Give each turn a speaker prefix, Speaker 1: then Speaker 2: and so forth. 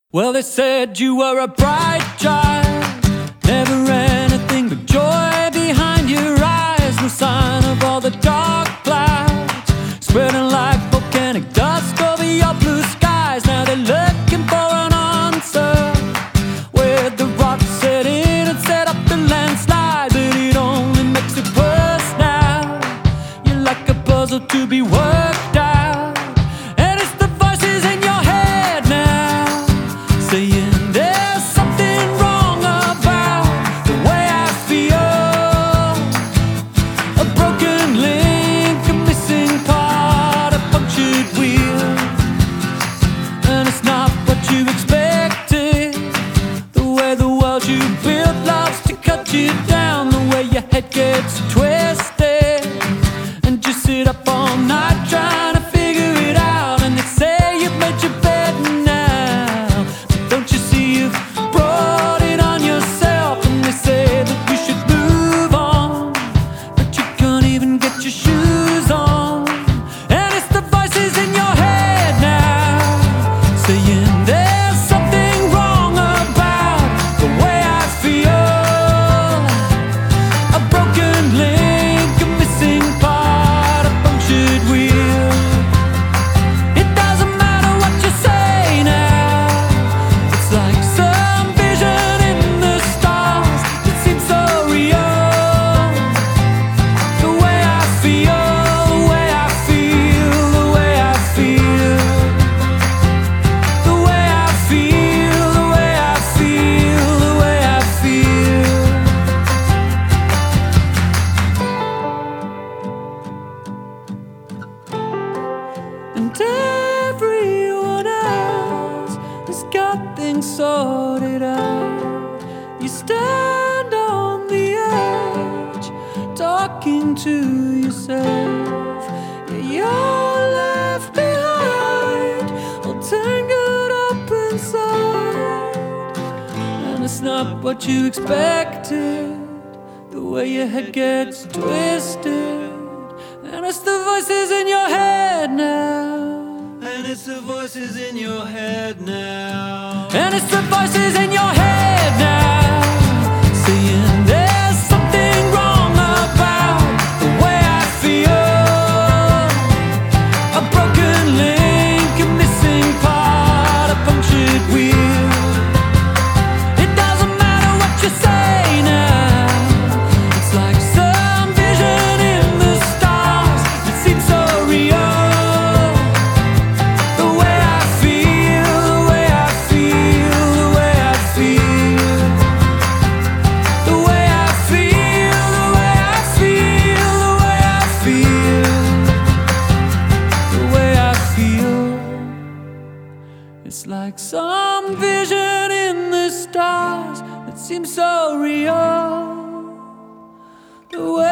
Speaker 1: Well, they said you were a bright child, never anything but joy behind your eyes. No sign of all the dark clouds spreading like volcanic dust over your blue skies. Now they're looking for an answer where the rocks set in and set up the landslide, but it only makes it worse now. You're like a puzzle to be worked out, and it's the voices in your head now saying there's something wrong about the way I feel. A broken link, a missing part, a punctured wheel, and it's not what you expected. The way the world you built loves to cut you down, the way your head gets twisted, and you sit up all night trying to figure it out. And they say you've made your bed now, but don't you see you've brought it on yourself? And they say that you should move on, but you can't even get your shoes on. And it's the voices in your head now saying there's something wrong about the way I feel. A broken link, a missing part, a punctured wheel. It doesn't matter what you say now, it's like some vision in the stars that seems so real. The way I feel, the way I feel, the way I feel, the way I feel, the way I feel, the way I feel. And everyone else has got things sorted out. You stand on the edge, talking to yourself. Yeah, you're left behind, all tangled up inside. And it's not what you expected, the way your head gets twisted. And it's the voices in your head now,
Speaker 2: And it's the voices in your head now.
Speaker 1: and it's the voices in your head now saying there's something wrong about the way I feel. A broken link, a missing part, a punctured wheel. It doesn't matter what you say now, it's like some vision in the stars that seems so real. The way I feel, the way I feel, the way I feel, the way I feel, the way I feel, the way I feel, the way I feel. It's like some vision in the stars that seems so real. The way